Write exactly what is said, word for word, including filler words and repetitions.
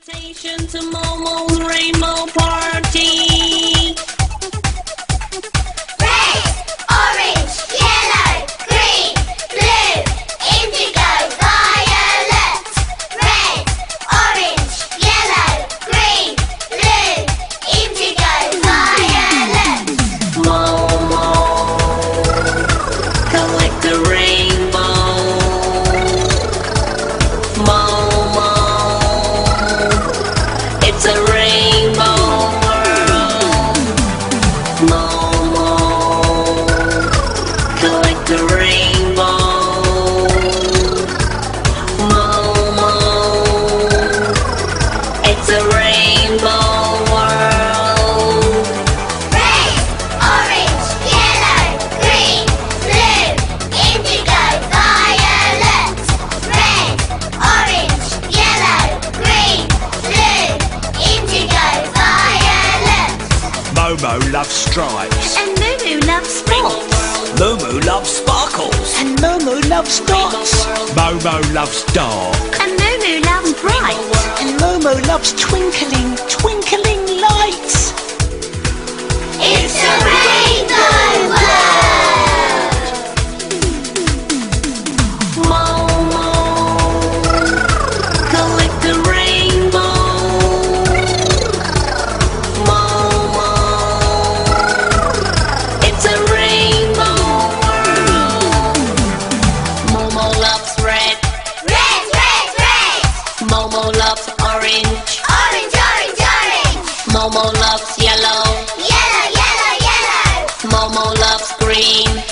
Invitation to Momo's Rainbow Party. Red, orange, yellow, green, blue, indigo, violet. Red, orange, yellow, green, blue, indigo, violet. Momo, collect the rainbow. Momo, it's a rainbow world. Momo, collect the rainbow. Momo, it's a rainbow world. Red, orange, yellow, green, blue, indigo, violet. Red, orange, yellow, green, blue, indigo, violet. Momo loves stripes. And Mumu loves spots. Momo loves sparkles. And Mumu loves dots. Momo loves dark. And Mumu loves bright. And Momo loves twinkling, twinkling lights. It's a rainbow world. Momo, collect the rainbow. Momo, it's a rainbow world. Momo loves red. Red, red, red. Momo loves orange. Orange, orange, orange. Momo loves yellow. Yellow, yellow, yellow. Momo loves green.